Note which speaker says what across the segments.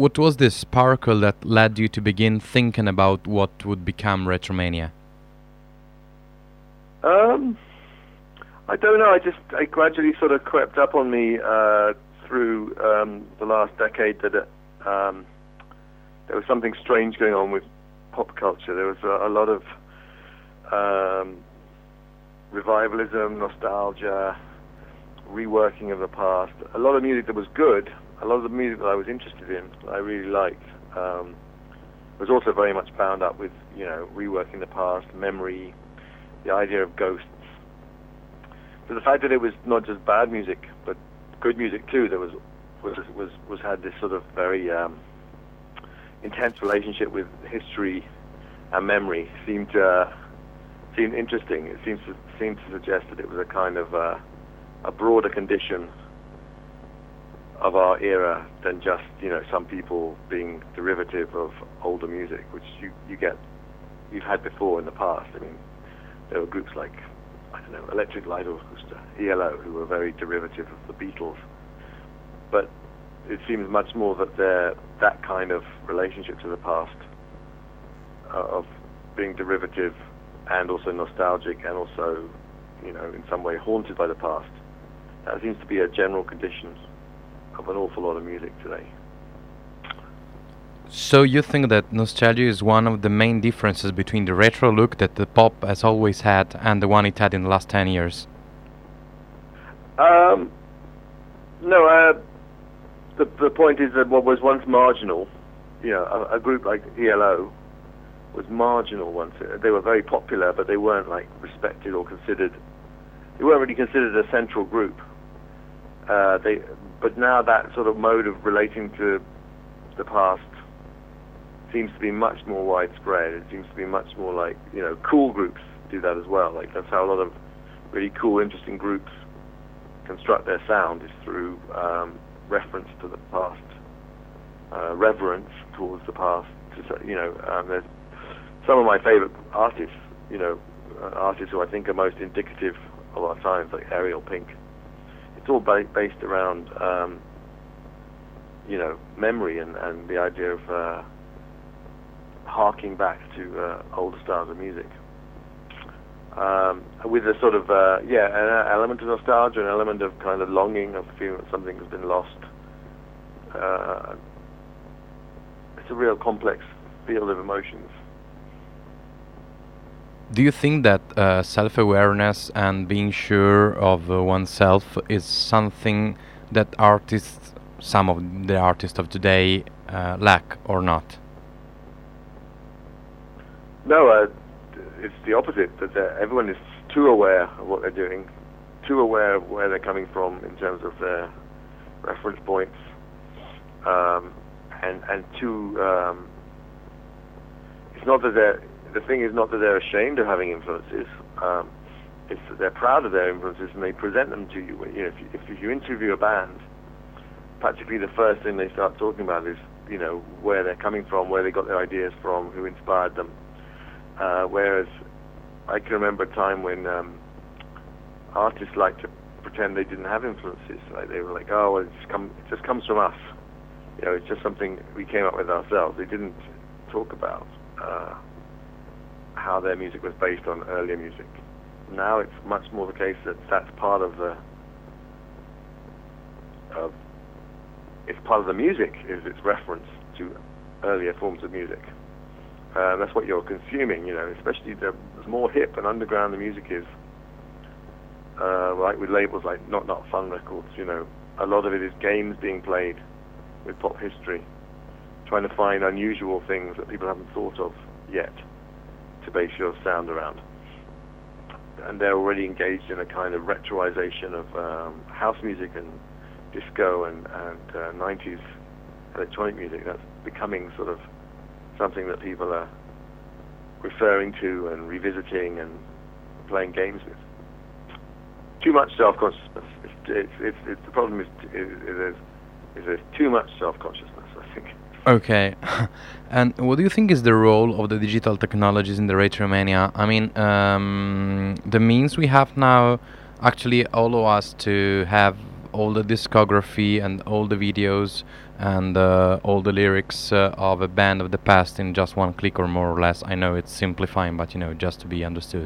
Speaker 1: what was the sparkle that led you to begin thinking about what would become Retromania?
Speaker 2: I don't know. I gradually sort of crept up on me through the last decade that there was something strange going on with pop culture. There was a lot of revivalism, nostalgia, reworking of the past. A lot of music that was good. A lot of the music that I was interested in, I really liked, was also very much bound up with, reworking the past, memory, the idea of ghosts. So the fact that it was not just bad music, but good music too, that was had this sort of very intense relationship with history and memory seemed interesting. It seemed to suggest that it was a kind of a broader condition of our era than just some people being derivative of older music, which you've had before in the past. I mean, there were groups like Electric Light Orchestra, ELO, who were very derivative of the Beatles. But it seems much more that that kind of relationship to the past, of being derivative and also nostalgic and also, in some way haunted by the past, that seems to be a general condition of an awful lot of music today.
Speaker 1: So you think that nostalgia is one of the main differences between the retro look that the pop has always had and the one it had in the last 10 years?
Speaker 2: No, the point is that what was once marginal, a group like ELO was marginal once. They were very popular, but they weren't respected or considered. They weren't really considered a central group. But now that sort of mode of relating to the past seems to be much more widespread. It seems to be much more cool groups do that as well. That's how a lot of really cool, interesting groups construct their sound, is through reference to the past, reverence towards the past. There's some of my favorite artists, artists who I think are most indicative of our times, like Ariel Pink. It's all based around, memory and the idea of harking back to older styles of music, with a sort of an element of nostalgia, an element of kind of longing, of feeling that something has been lost. It's a real complex field of emotions.
Speaker 1: Do you think that self-awareness and being sure of oneself is something that some of the artists of today lack or not?
Speaker 2: No, it's the opposite. That everyone is too aware of what they're doing, too aware of where they're coming from in terms of their reference points, and too. It's not that the thing is not that they're ashamed of having influences. It's that they're proud of their influences and they present them to you. If you interview a band, practically the first thing they start talking about is where they're coming from, where they got their ideas from, who inspired them. Whereas I can remember a time when artists liked to pretend they didn't have influences. They were like, "Oh, well, it just comes from us. It's just something we came up with ourselves." They didn't talk about how their music was based on earlier music. Now it's much more the case that that's part of it's part of the music, is its reference to earlier forms of music. That's what you're consuming, especially the more hip and underground the music is, with labels like Not Fun Records, a lot of it is games being played with pop history, trying to find unusual things that people haven't thought of yet to base your sound around. And they're already engaged in a kind of retroization of house music and disco and 90s electronic music. That's becoming sort of something that people are referring to and revisiting and playing games with. Too much self-consciousness. The problem is there's too much self-consciousness, I think.
Speaker 1: Okay. And what do you think is the role of the digital technologies in the Retromania? I mean, the means we have now actually allow us to have all the discography and all the videos and all the lyrics of a band of the past in just one click or more or less. I know it's simplifying, but just to be understood.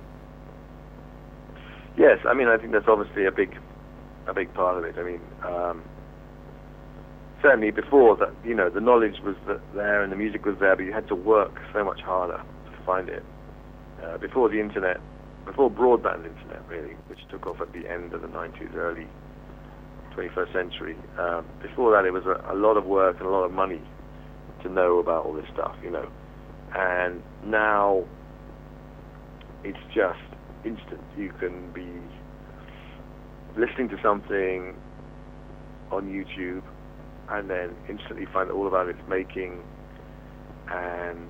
Speaker 2: Yes, I mean, I think that's obviously a big part of it. I mean, certainly before that, the knowledge was there and the music was there, but you had to work so much harder to find it. Before the internet, before broadband internet, really, which took off at the end of the 90s, early 21st century. Before that, it was a lot of work and a lot of money to know about all this stuff, And now it's just instant. You can be listening to something on YouTube and then instantly find all about its making and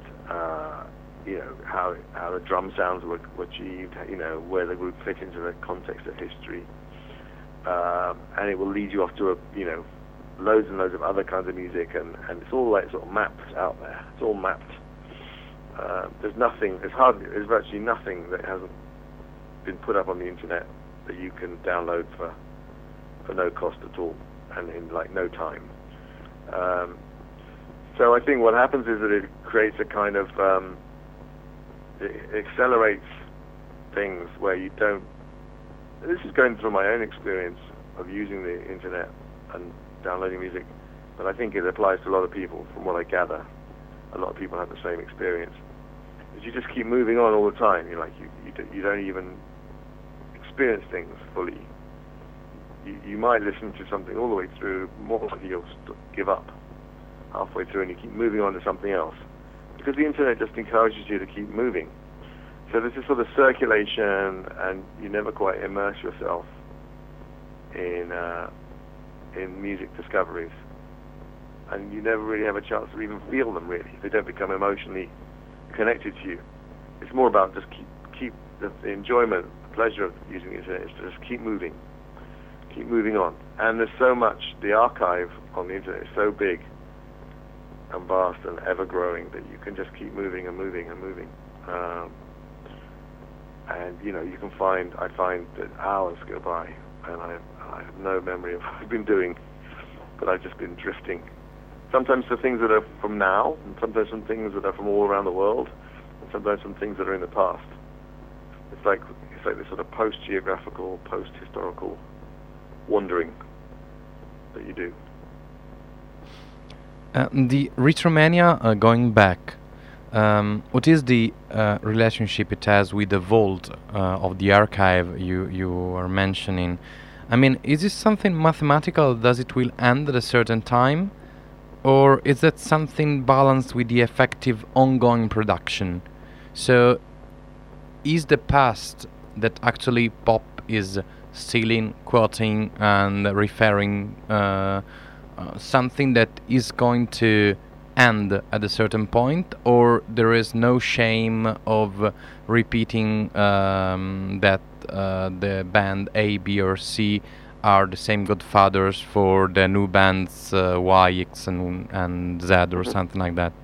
Speaker 2: how the drum sounds were achieved, where the group fit into the context of history, and it will lead you off to loads and loads of other kinds of music, and it's all like sort of mapped out there. It's all mapped. There's virtually nothing that hasn't been put up on the internet that you can download for no cost at all and in like no time. So I think what happens is that it creates a kind of it accelerates things where you don't. This is going through my own experience of using the internet and downloading music, but I think it applies to a lot of people. From what I gather, a lot of people have the same experience. Is you just keep moving on all the time. You don't even experience things fully. You might listen to something all the way through, more likely you'll give up halfway through and you keep moving on to something else. Because the internet just encourages you to keep moving. So there's this sort of circulation, and you never quite immerse yourself in music discoveries. And you never really have a chance to even feel them, really. They don't become emotionally connected to you. It's more about just keep the enjoyment, the pleasure of using the internet is to just keep moving on. And there's so much, the archive on the internet is so big and vast and ever growing that you can just keep moving and moving and moving. And you can I find that hours go by and I have no memory of what I've been doing, but I've just been drifting. Sometimes the things that are from now, and sometimes some things that are from all around the world, and sometimes some things that are in the past. It's like this sort of post-geographical, post-historical wandering that you do.
Speaker 1: The Retromania, going back, what is the relationship it has with the vault of the archive you are mentioning? I mean, is this something mathematical? Does it will end at a certain time? Or is that something balanced with the effective ongoing production? So, is the past that actually pop is stealing, quoting, and referring something that is going to end at a certain point, or there is no shame of repeating that the band A, B, or C are the same godfathers for the new bands Y, X, and Z, or something like that?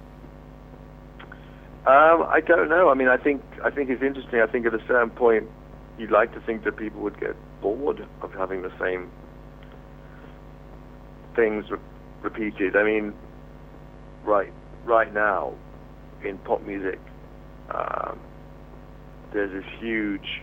Speaker 2: I don't know. I mean, I think it's interesting. I think at a certain point, you'd like to think that people would get bored of having the same things repeated. I mean, right now in pop music, there's this huge,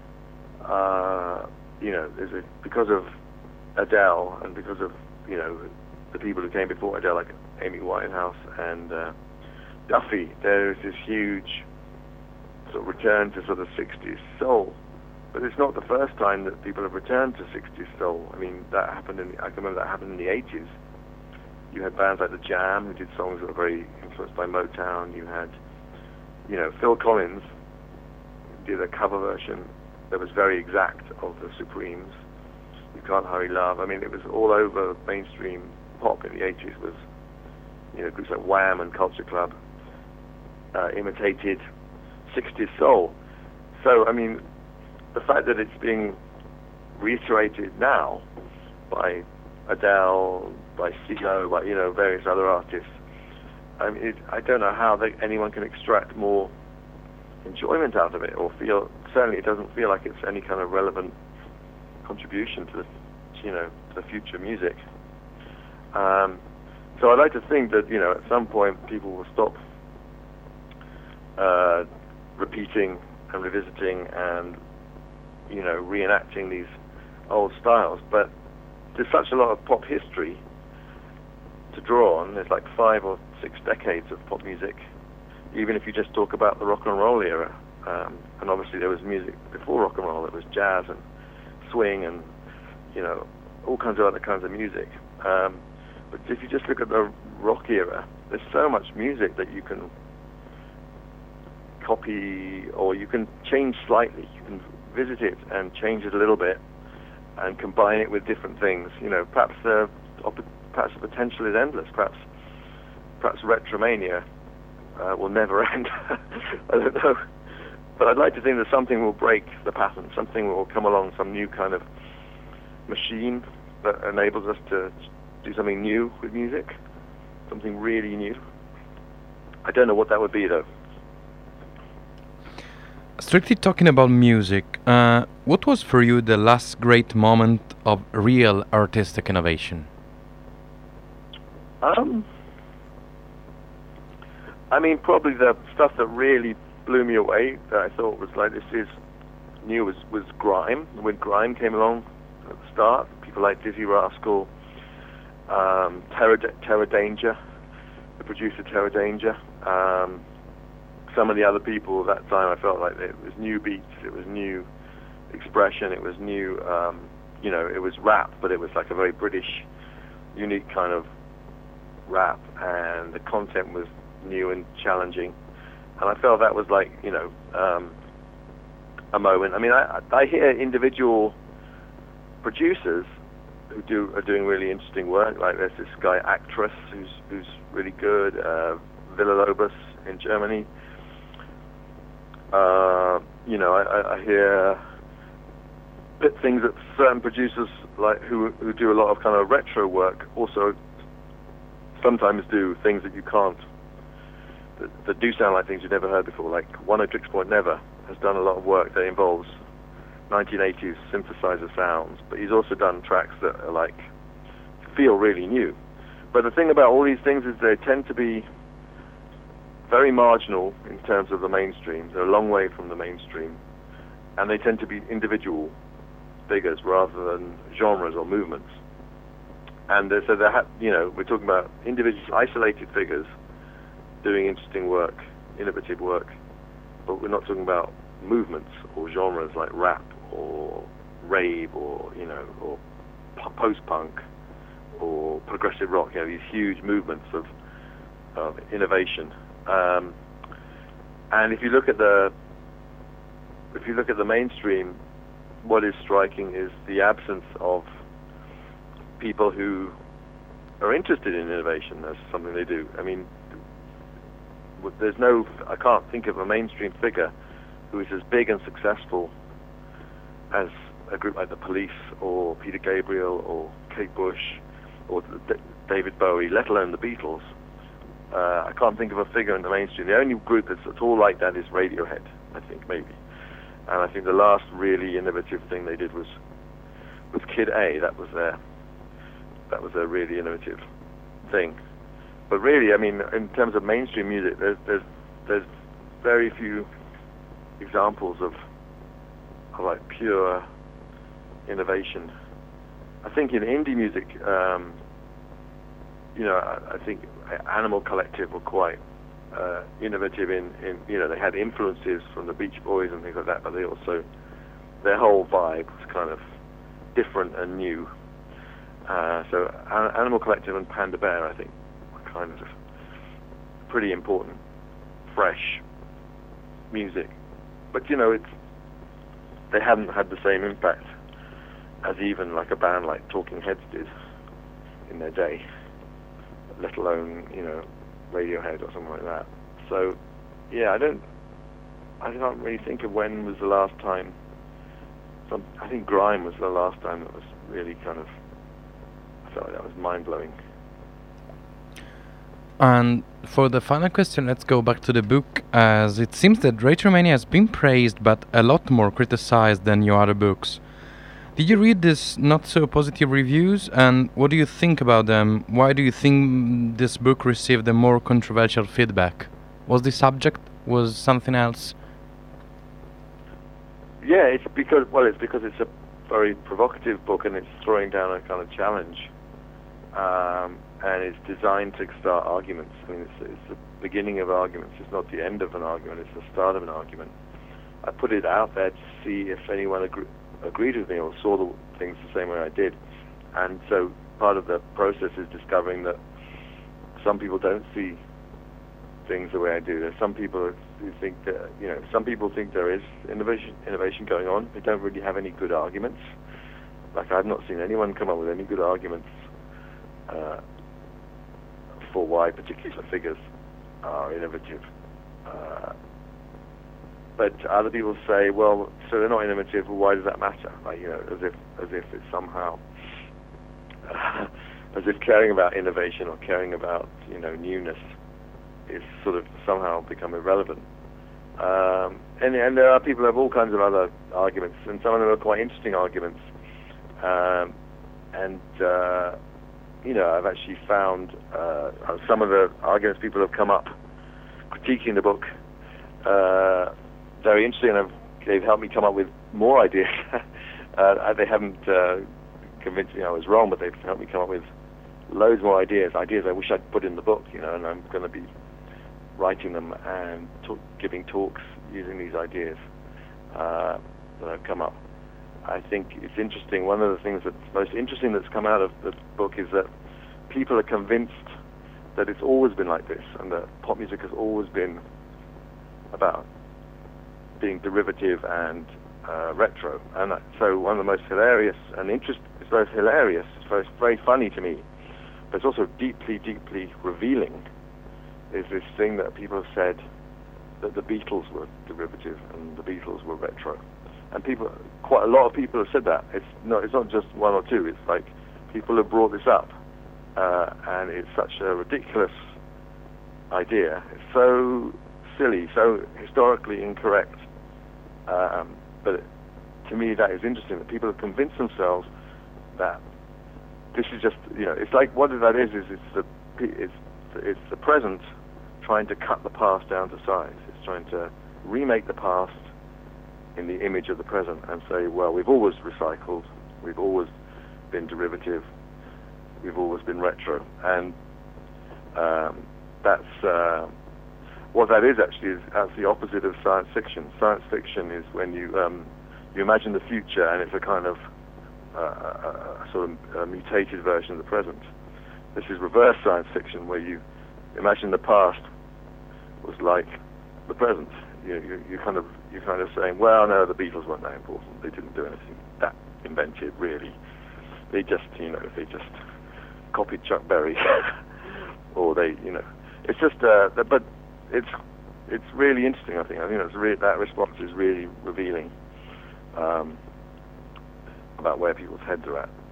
Speaker 2: because of Adele and because of the people who came before Adele, like Amy Winehouse and Duffy, there is this huge sort of return to sort of 60s soul. But it's not the first time that people have returned to 60s soul. I mean, I can remember that happened in the 80s. You had bands like The Jam, who did songs that were very influenced by Motown. You had, Phil Collins did a cover version that was very exact of the Supremes. You Can't Hurry Love. I mean, it was all over mainstream pop in the 80s. Was, groups like Wham and Culture Club imitated 60s soul. So, I mean, the fact that it's being reiterated now by Adele, by CeeLo, by various other artists, I don't know how anyone can extract more enjoyment out of it, or feel. Certainly, it doesn't feel like it's any kind of relevant contribution to the future music. So I'd like to think that, at some point people will stop repeating and revisiting and, reenacting these old styles. But there's such a lot of pop history to draw on. There's like 5 or 6 decades of pop music, even if you just talk about the rock and roll era. And obviously there was music before rock and roll. There was jazz and swing and, all kinds of other kinds of music. But if you just look at the rock era, there's so much music that you can copy, or you can change slightly. You can visit it and change it a little bit and combine it with different things. Perhaps the potential is endless. Perhaps Retromania will never end. I don't know. But I'd like to think that something will break the pattern. Something will come along, some new kind of machine that enables us to do something new with music, something really new. I don't know what that would be, though.
Speaker 1: Strictly talking about music, what was for you the last great moment of real artistic innovation?
Speaker 2: Probably the stuff that really blew me away, that I thought was like, this is new, was grime. When grime came along at the start, people like Dizzy Rascal, Terror Danger, the producer Terror Danger, some of the other people at that time, I felt like it was new beats, it was new expression, it was new, it was rap, but it was like a very British, unique kind of rap, and the content was new and challenging. And I felt that was like, a moment. I hear individual producers who are doing really interesting work. Like there's this guy Actress who's really good, Villa-Lobos in Germany. I hear things that certain producers like who do a lot of kind of retro work also sometimes do things that you can't, that do sound like things you've never heard before. Like Oneohtrix Point Never has done a lot of work that involves 1980s synthesizer sounds, but he's also done tracks that are like feel really new. But the thing about all these things is they tend to be very marginal in terms of the mainstream. They're a long way from the mainstream, and they tend to be individual figures rather than genres or movements. And so we're talking about individual, isolated figures doing interesting work, innovative work, but we're not talking about movements or genres like rap or rave or post-punk or progressive rock. These huge movements of innovation. And if you look at the mainstream, what is striking is the absence of people who are interested in innovation as something they do. I can't think of a mainstream figure who is as big and successful as a group like the Police or Peter Gabriel or Kate Bush or David Bowie, let alone the Beatles. I can't think of a figure in the mainstream. The only group that's at all like that is Radiohead, I think, maybe. And I think the last really innovative thing they did was Kid A. That was a really innovative thing. But really, in terms of mainstream music, there's very few examples of like pure innovation. I think in indie music, I think Animal Collective were quite innovative in they had influences from the Beach Boys and things like that, but they also, their whole vibe was kind of different and new. So Animal Collective and Panda Bear, I think, were kind of pretty important, fresh music. But they hadn't had the same impact as even like a band like Talking Heads did in their day, let alone Radiohead or something like that. So yeah, I can't really think of when was the last time. I think grime was the last time that was really kind of, I felt like that was mind-blowing.
Speaker 1: And for the final question, let's go back to the book, as it seems that Retromania has been praised but a lot more criticized than your other books. Did you read this not so positive reviews, and what do you think about them? Why do you think this book received a more controversial feedback? Was the subject was something else?
Speaker 2: Yeah, it's because it's a very provocative book, and it's throwing down a kind of challenge, and it's designed to start arguments. I mean, it's the beginning of arguments. It's not the end of an argument. It's the start of an argument. I put it out there to see if anyone agreed with me or saw the things the same way I did. And so part of the process is discovering that some people don't see things the way I do. There's some people who think that, some people think there is innovation going on. They don't really have any good arguments. Like, I've not seen anyone come up with any good arguments for why particular figures are innovative. But other people say, well, so they're not innovative, well, why does that matter? Like, as if it's somehow, as if caring about innovation or caring about, newness is sort of somehow become irrelevant. And there are people who have all kinds of other arguments, and some of them are quite interesting arguments. I've actually found some of the arguments people have come up critiquing the book very interesting, and they've helped me come up with more ideas. They haven't convinced me I was wrong, but they've helped me come up with loads more ideas I wish I'd put in the book, and I'm going to be writing them and giving talks using these ideas that have come up. I think it's interesting. One of the things that's most interesting that's come out of the book is that people are convinced that it's always been like this, and that pop music has always been about being derivative and retro. And so one of the most hilarious and it's both hilarious, it's very funny to me, but it's also deeply, deeply revealing, is this thing that people have said that the Beatles were derivative and the Beatles were retro. And quite a lot of people have said that. It's not just one or two. It's like people have brought this up, and it's such a ridiculous idea. It's so silly, so historically incorrect. But to me, that is interesting. That people have convinced themselves that this is just, it's like what that is it's the present trying to cut the past down to size. It's trying to remake the past in the image of the present and say, well, we've always recycled, we've always been derivative, we've always been retro. And that's what that is actually. That's the opposite of science fiction. Science fiction is when you imagine the future, and it's a kind of sort of a mutated version of the present. This is reverse science fiction, where you imagine the past was like the present. You're kind of saying, well, no, the Beatles weren't that important. They didn't do anything that inventive, really. They just copied Chuck Berry, or it's just. But it's really interesting. I think that response is really revealing about where people's heads are at.